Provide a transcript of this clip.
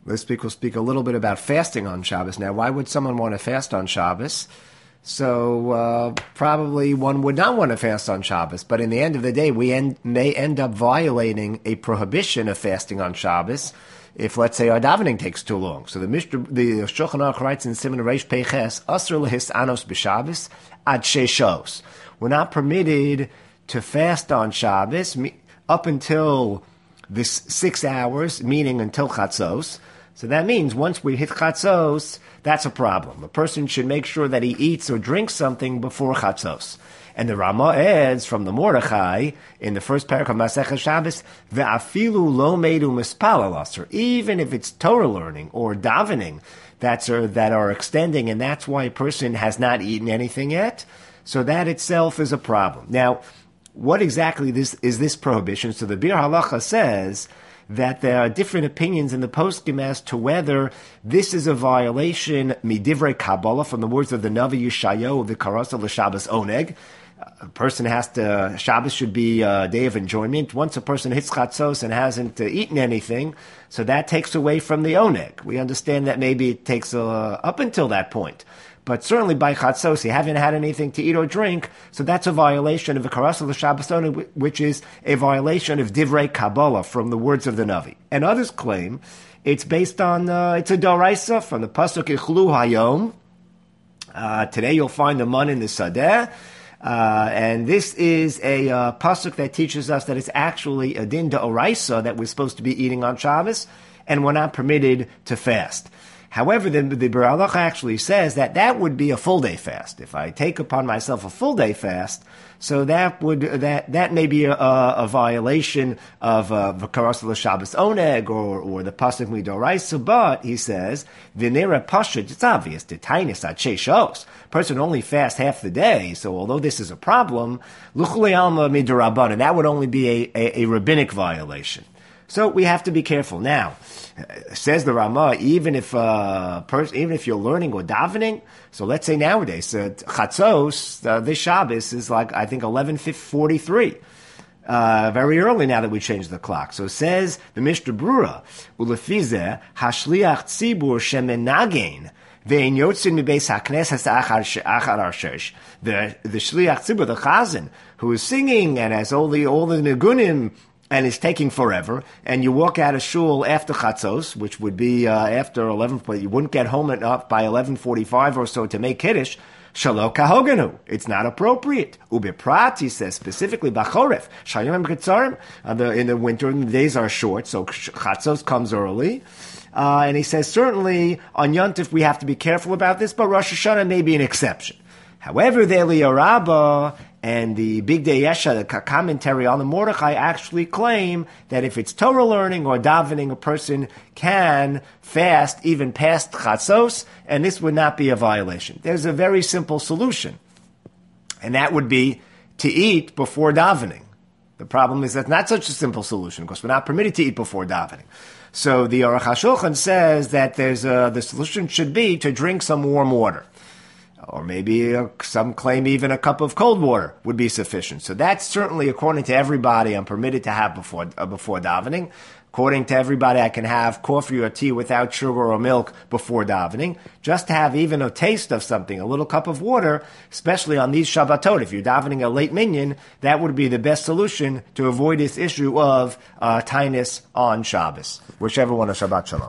We'll speak a little bit about fasting on Shabbos. Now, why would someone want to fast on Shabbos? So probably one would not want to fast on Shabbos, but in the end of the day, we may end up violating a prohibition of fasting on Shabbos if, let's say, our davening takes too long. So the Shulchan Aruch writes in Siman Reish Peiches, Asur lehisanos b'Shabbos ad sheshos. We're not permitted to fast on Shabbos up until this 6 hours, meaning until Chatzos. So that means once we hit Chatzos, that's a problem. A person should make sure that he eats or drinks something before Chatzos. And the Rama adds from the Mordechai in the first parak of Masechah Shabbos, ve'afilu lo meidu mispal alasr. Even if it's Torah learning or davening that are extending, and that's why a person has not eaten anything yet, so that itself is a problem. Now, what exactly is this prohibition? So the Bir Halacha says that there are different opinions in the poskim as to whether this is a violation midivrei Kabbalah from the words of the Navi Yeshayahu, the Karasa l'Shabbos Oneg. A person Shabbos should be a day of enjoyment. Once a person hits Chatzos and hasn't eaten anything, so that takes away from the Oneg. We understand that maybe it takes up until that point. But certainly by Chatzos, you haven't had anything to eat or drink, so that's a violation of the Karasa l'Shabbos Oneg, which is a violation of Divrei Kabbalah from the words of the Navi. And others claim it's based on, it's a Doraisa from the Pasuk Ichlu Hayom. Today you'll find the man in the Sadeh. And this is a pasuk that teaches us that it's actually a din d'oraisa that we're supposed to be eating on Shabbos, and we're not permitted to fast. However, the Bir Halacha actually says that would be a full day fast. If I take upon myself a full day fast, so that may be a violation of V'karasa l'Shabbos Oneg or the pasuk midoraisa. But he says v'nera pashut. It's obvious the tainis at sheshos. Person only fast half the day. So although this is a problem, l'chulei alma midorabanan, that would only be a rabbinic violation. So we have to be careful. Now, says the Rama, even if you're learning or davening, so let's say nowadays, Chatzos, this Shabbos is like, I think, 11:43. Very early now that we changed the clock. So it says the Mishnah Brura, Ulefizeh, Hashliach Tzibur Shemenagein, Ve'in Yotzin Mibeis HaKnesses Achar Arshesh. The Shliach Tzibur, the Chazan, who is singing and has all the Negunim, and it's taking forever, and you walk out of shul after Chatzos, which would be after 11, but you wouldn't get home enough by 11:45 or so to make Kiddush, Shalo kahoganu. It's not appropriate. Ubiprat, he says, specifically, Bachoref, Shayim Ketzarim, in the winter, the days are short, so Chatzos comes early. And he says, certainly, on Yontif, we have to be careful about this, but Rosh Hashanah may be an exception. However, the Eliyahu Rabbah and the Big Day Yesha, the commentary on the Mordechai, actually claim that if it's Torah learning or davening, a person can fast even past Chatzos, and this would not be a violation. There's a very simple solution, and that would be to eat before davening. The problem is that's not such a simple solution, because we're not permitted to eat before davening. So the Aruch HaShulchan says that the solution should be to drink some warm water. Or maybe some claim even a cup of cold water would be sufficient. So that's certainly, according to everybody, I'm permitted to have before davening. According to everybody, I can have coffee or tea without sugar or milk before davening. Just to have even a taste of something, a little cup of water, especially on these Shabbatot. If you're davening a late minyan, that would be the best solution to avoid this issue of tainus on Shabbos. Whichever one of Shabbat Shalom.